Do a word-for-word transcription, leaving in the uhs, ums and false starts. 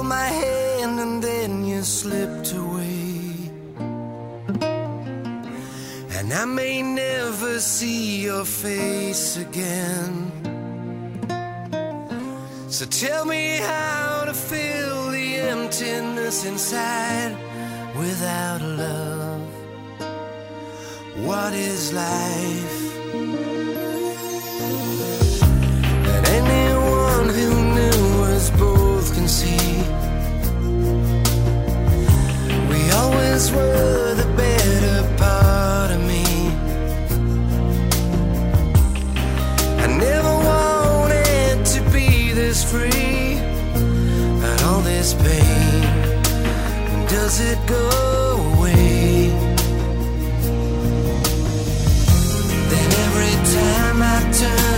held my hand and then you slipped away. And I may never see your face again. So tell me how to fill the emptiness inside without love. What is life? And anyone who knew us both can see we always were the better part of me. I never wanted to be this free, but all this pain, does it go away? Then every time I turn